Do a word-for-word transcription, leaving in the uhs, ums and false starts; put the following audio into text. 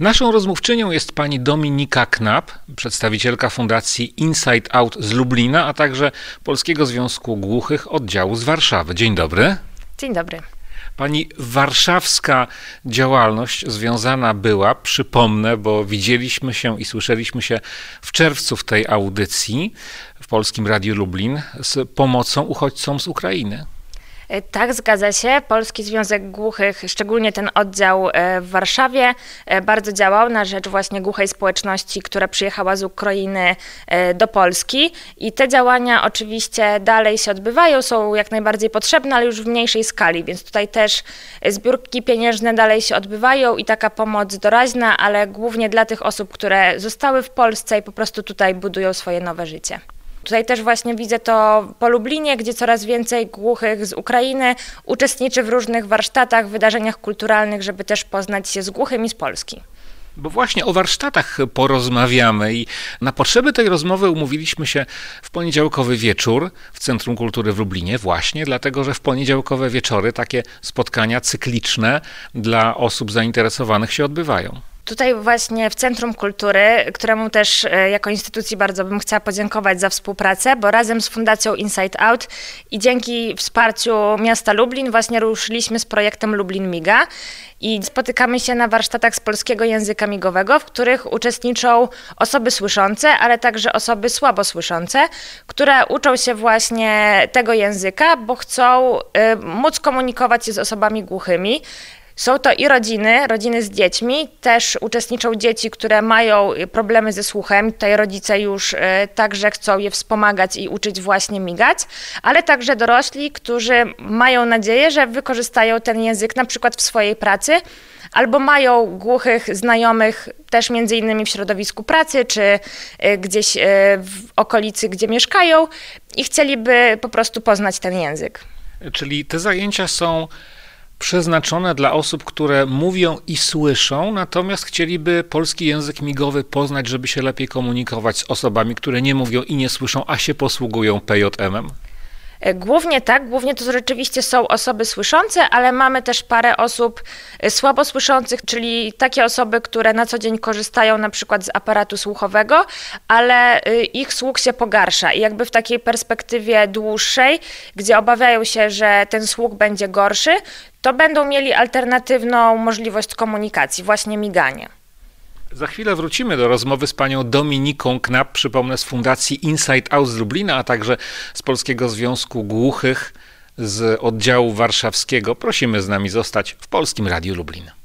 Naszą rozmówczynią jest pani Dominika Knap, przedstawicielka Fundacji Inside Out z Lublina, a także Polskiego Związku Głuchych oddziału z Warszawy. Dzień dobry. Dzień dobry. Pani warszawska działalność związana była, przypomnę, bo widzieliśmy się i słyszeliśmy się w czerwcu w tej audycji w Polskim Radiu Lublin z pomocą uchodźcom z Ukrainy. Tak, zgadza się. Polski Związek Głuchych, szczególnie ten oddział w Warszawie, bardzo działał na rzecz właśnie głuchej społeczności, która przyjechała z Ukrainy do Polski. I te działania oczywiście dalej się odbywają, są jak najbardziej potrzebne, ale już w mniejszej skali, więc tutaj też zbiórki pieniężne dalej się odbywają i taka pomoc doraźna, ale głównie dla tych osób, które zostały w Polsce i po prostu tutaj budują swoje nowe życie. Tutaj też właśnie widzę to po Lublinie, gdzie coraz więcej głuchych z Ukrainy uczestniczy w różnych warsztatach, wydarzeniach kulturalnych, żeby też poznać się z głuchymi z Polski. Bo właśnie o warsztatach porozmawiamy i na potrzeby tej rozmowy umówiliśmy się w poniedziałkowy wieczór w Centrum Kultury w Lublinie właśnie, dlatego że w poniedziałkowe wieczory takie spotkania cykliczne dla osób zainteresowanych się odbywają. Tutaj właśnie w Centrum Kultury, któremu też jako instytucji bardzo bym chciała podziękować za współpracę, bo razem z Fundacją Inside Out i dzięki wsparciu miasta Lublin właśnie ruszyliśmy z projektem Lublin Miga i spotykamy się na warsztatach z polskiego języka migowego, w których uczestniczą osoby słyszące, ale także osoby słabo słyszące, które uczą się właśnie tego języka, bo chcą y, móc komunikować się z osobami głuchymi. Są to i rodziny, rodziny z dziećmi, też uczestniczą dzieci, które mają problemy ze słuchem, tutaj rodzice już y, także chcą je wspomagać i uczyć właśnie migać, ale także dorośli, którzy mają nadzieję, że wykorzystają ten język na przykład w swojej pracy, albo mają głuchych znajomych też między innymi w środowisku pracy, czy y, gdzieś y, w okolicy, gdzie mieszkają i chcieliby po prostu poznać ten język. Czyli te zajęcia są przeznaczone dla osób, które mówią i słyszą, natomiast chcieliby polski język migowy poznać, żeby się lepiej komunikować z osobami, które nie mówią i nie słyszą, a się posługują P J M-em? Głównie tak, głównie to rzeczywiście są osoby słyszące, ale mamy też parę osób słabo słyszących, czyli takie osoby, które na co dzień korzystają na przykład z aparatu słuchowego, ale ich słuch się pogarsza i jakby w takiej perspektywie dłuższej, gdzie obawiają się, że ten słuch będzie gorszy, to będą mieli alternatywną możliwość komunikacji, właśnie miganie. Za chwilę wrócimy do rozmowy z panią Dominiką Knap, przypomnę, z Fundacji Inside Out z Lublina, a także z Polskiego Związku Głuchych z oddziału warszawskiego. Prosimy z nami zostać w Polskim Radiu Lublin.